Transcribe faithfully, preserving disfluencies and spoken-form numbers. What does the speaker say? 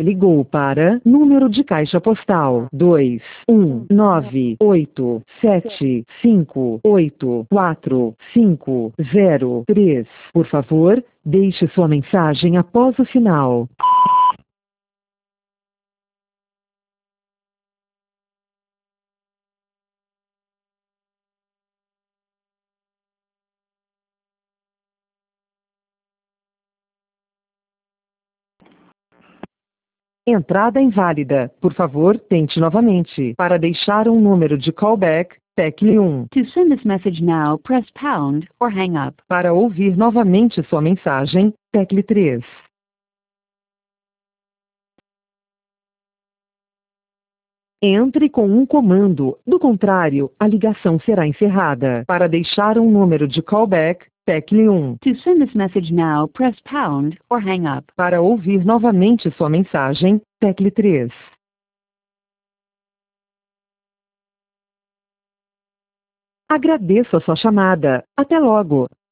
ligou para número de caixa postal dois um nove oito sete cinco oito quatro cinco zero três. Por favor, deixe sua mensagem após o sinal. Entrada inválida. Por favor, tente novamente. Para deixar um número de callback, tecle um. To send this message now, press pound or hang up. Para ouvir novamente sua mensagem, tecle três. Entre com um comando, do contrário, a ligação será encerrada. Para deixar um número de callback, tecle um. To send this message now, press pound or hang up. Para ouvir novamente sua mensagem, tecle três. Agradeço a sua chamada. Até logo.